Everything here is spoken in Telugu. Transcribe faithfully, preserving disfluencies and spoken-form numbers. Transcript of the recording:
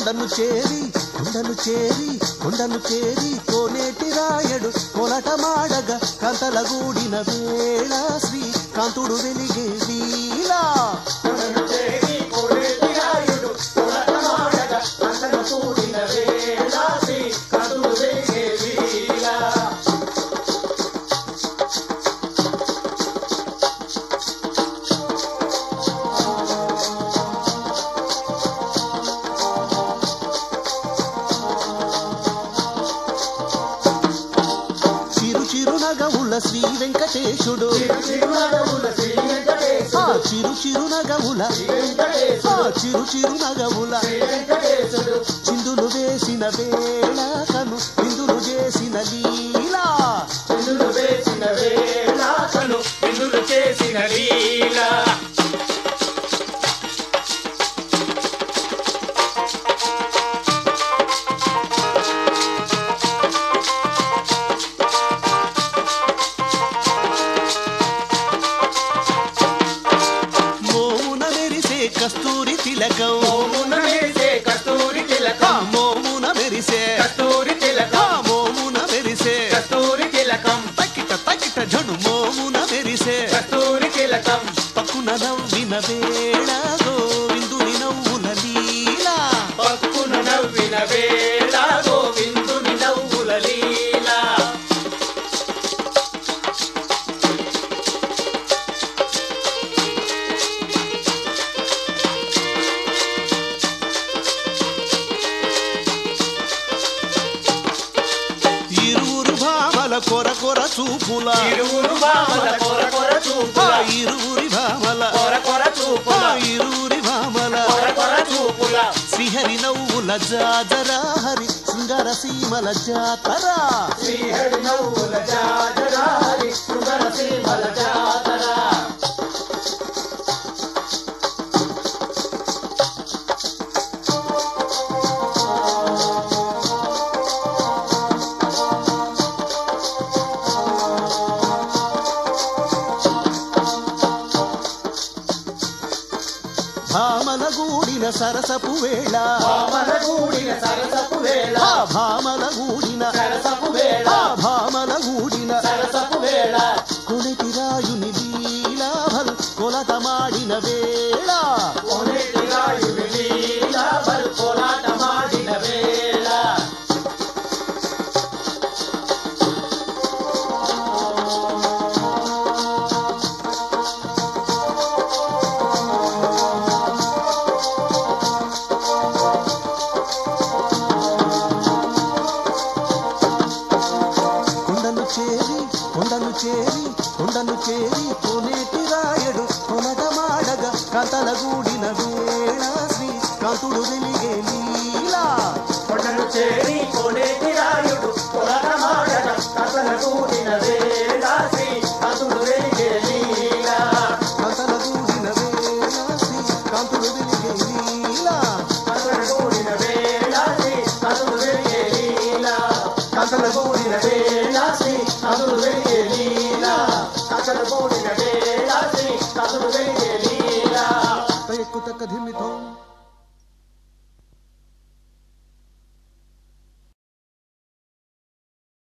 కొండను చేరి కొండను చేరి కొండను చేరి కోనేటి రాయడు కొలట మాడగ కాంతల గూడిన వేళ శ్రీ కాంతుడు వెలిగే వీలా కొండను చేరి కోనేటి రాయడు కొలట మాడగ కాంతల గూడిన వేళ శ్రీ కాంతుడు వెలిగే వీలా చిరునగవుల శ్రీ వెంకటేశుడు ఆ చిరు చిరునగవుల ఆ చిరు చిరునగవుల చిందులు వేసిన వేళ కను బిందులు చేసిన లీలా చిందులు వేసిన వేళ కను బిందులు చేసిన లీలా కస్తూరి తిలకం మోమున మెరిసే కస్తూరి తిలకం మోమున మెరిసే కస్తూరి తిలకం మోమున మెరిసే కస్తూరి తిలకం తకిట తకిట జడు మోమున మెరిసే కస్తూరి తిలకం పక్కున నవ్విన వేళ గోవిందుని నవ్వుల లీలా పక్కున నవ్విన వేళ గోవిందుని నవ్వుల లీలా కొర కొర చూపుల ఇరువురు భామల కొర కొర చూపుల ఇరువురి భామల కొర కొర చూపుల ఇరువురి భామల కొర కొర చూపుల శ్రీహరి నవ్వుల జాజరా హరి శృంగార సీమల జాతర శ్రీహరి నవ్వుల జాజరా హరి శృంగార సీమల జాతర భామల గూడిన సరసపు వేళ భామల గూడిన సరసపు వేళ భామల గూడిన సరసపు వేళ భామల గూడిన సరసపు వేళ కొలటి రాయుని లీలా భల్ కొలట మాడిన వేళ కొలటి రాయుని లీలా భల్ కొలట మాడిన వేళ చేరి కొండను చేరి కొండను చేరి కోనేటి రాయడు కొనట మాడగ కాంతల గూడిన వేళ శ్రీ కాంతుడు వెలిగే లీలా కొండను చేరి కోనేటి రాయుడు కొలట మాడగ కాంతల గూడిన వేళ శ్రీ కాంతుడు వెలిగే లీలా కాంతల గూడిన వేళ శ్రీ కాంతుడు వెలిగే లీలా కాంతల గూడిన వేళ శ్రీ కాంతుడు వెలిగే లీలా కాంతల గూడిన వేళ శ్రీ కాంతుడు వెలిగే లీలా కాంతల గూడిన వేళ శ్రీ కాంతుడు వెలిగే లీలా తయక్కు తక్క ధిమితో